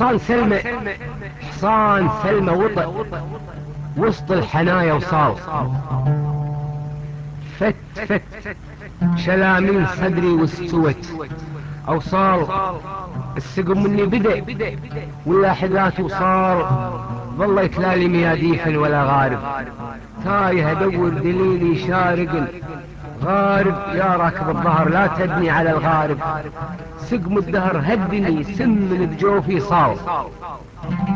حصان سلمى وطئ وسط الحنايا وصال. فت شلا من صدري واستوت اوصال. السقم مني بدأ ولا حذاتي وصار. ظل يتلالي مياديف ولا غارب. تايه ادور دليلي شارق. غارب يا راكب الظهر لا تبني على الغارب. سقم الدهر هدني سم بجوفي صال.